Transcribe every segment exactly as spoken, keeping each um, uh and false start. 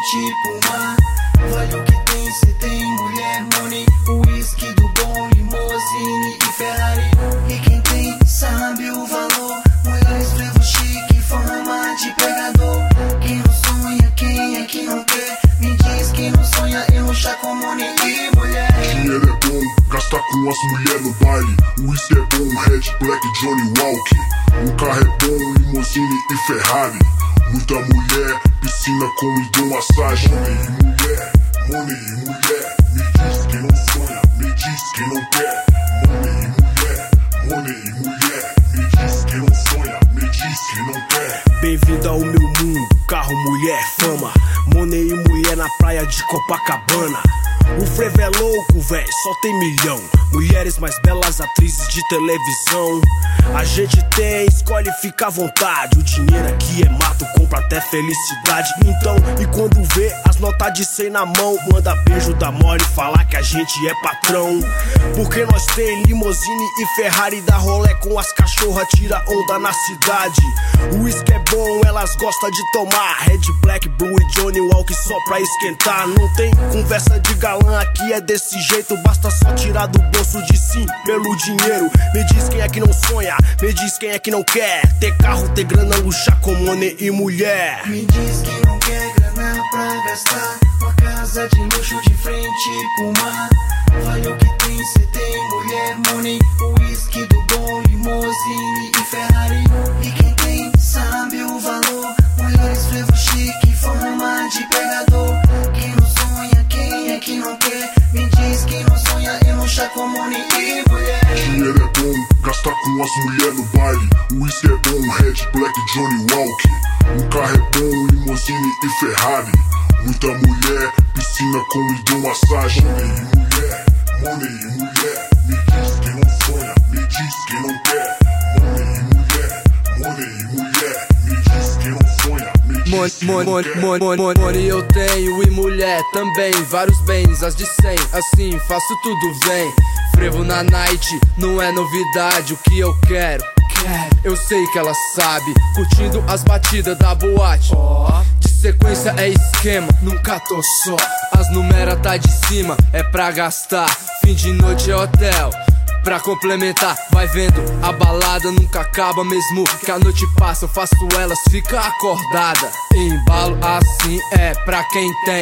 frente pro mar. Vale o que tem, cê tem mulher, money, whisky do bom, limousine e Ferrari. E quem tem sabe o valor, mulheres frevo chique, forma de pegador. Quem não sonha, quem é que não quer? Me diz quem não sonha em luxar com money e mulher. Dinheiro é bom, gastar com as mulheres no baile. O whisky é bom, Red, Black, Johnny Walker. Um carro é bom, limousine e Ferrari. Muita mulher, piscina com hidromassagem. Money e mulher, money e mulher. Me diz quem não sonha, me diz quem não quer. Money e mulher, money e mulher. Me diz quem não sonha, me diz quem não quer. Bem-vindo ao meu mundo, carro, mulher, fama. Money e mulher na praia de Copacabana. O frevo é louco, véi, só tem milhão. Mulheres mais belas, atrizes de televisão. A gente tem, escolhe, fica à vontade. O dinheiro aqui é mato, compra até felicidade. Então, e quando vê as notas de cem na mão, manda beijo da mole e falar que a gente é patrão. Porque nós tem limousine e Ferrari, dá rolé com as cachorras, tira onda na cidade. O uísque é bom, elas gostam de tomar. Red, Black, Blue e Johnny Walker só pra esquentar. Não tem conversa de galã, aqui é desse jeito. Basta só tirar do bolso de sim pelo dinheiro. Me diz quem é que não sonha, me diz quem é que não quer ter carro, ter grana, luxar com money e mulher. Me diz quem não quer grana pra gastar, uma casa de luxo de frente pro mar. Vale o que tem, cê tem mulher, money, whisky do bom, limousine e Ferrari. E quem tem sabe o valor, mulheres frevo chique, forma de pegador. Quem não sonha, quem é que não quer? Me diz quem não sonha em luxar com money e mulher. Dinheiro é bom, gastar com as mulheres no baile. O whisky é bom, Red, Black, Johnny Walker. Um carro é bom, limousine e Ferrari. Muita mulher, piscina com hidromassagem. Money e mulher, money e mulher. Me diz quem não sonha, me diz quem não quer. Money e mulher, money e mulher. Me diz quem não sonha, me diz Money, quem money, não money, quer. money, money, money eu tenho e mulher também. Vários bens, as de cem, assim faço tudo vem. Frevo na night, não é novidade. O que eu quero, quero. Eu sei que ela sabe, curtindo as batidas da boate. De sequência é esquema, nunca tô só. As numeras tá de cima, é pra gastar. Fim de noite é hotel, pra complementar, vai vendo, a balada nunca acaba. Mesmo que a noite passa, eu faço elas ficar acordada. Embalo assim é pra quem tem.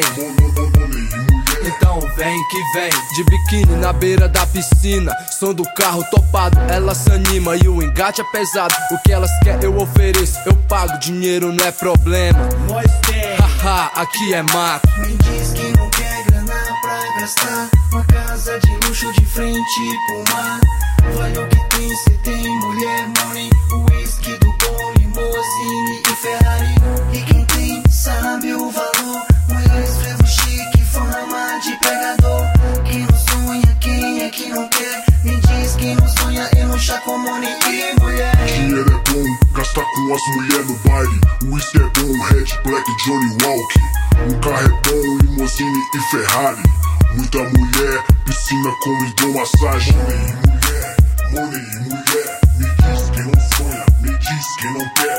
Então vem que vem, de biquíni na beira da piscina. Som do carro topado, ela se anima e o engate é pesado. O que elas querem eu ofereço, eu pago, dinheiro não é problema. Nós tem, haha, aqui é mato. Me diz quem não quer grana pra gastar, uma casa de luxo de frente pro mar. Vale o que tem, cê tem mulher, money, whisky do bom, limousine e Ferrari. E quem tem sabe o valor, mulheres frevo chique, forma de pegador. Quem não sonha, quem é que não quer? Me diz quem não sonha em luxar com money e mulher. Dinheiro é bom, gastar com as mulheres no baile. O whisky é bom, Red, Black, Johnny Walker. Um carro é bom, limousine e Ferrari. Muita mulher, piscina com hidromassagem. Money e mulher, money e mulher. Me diz quem não sonha, me diz quem não quer.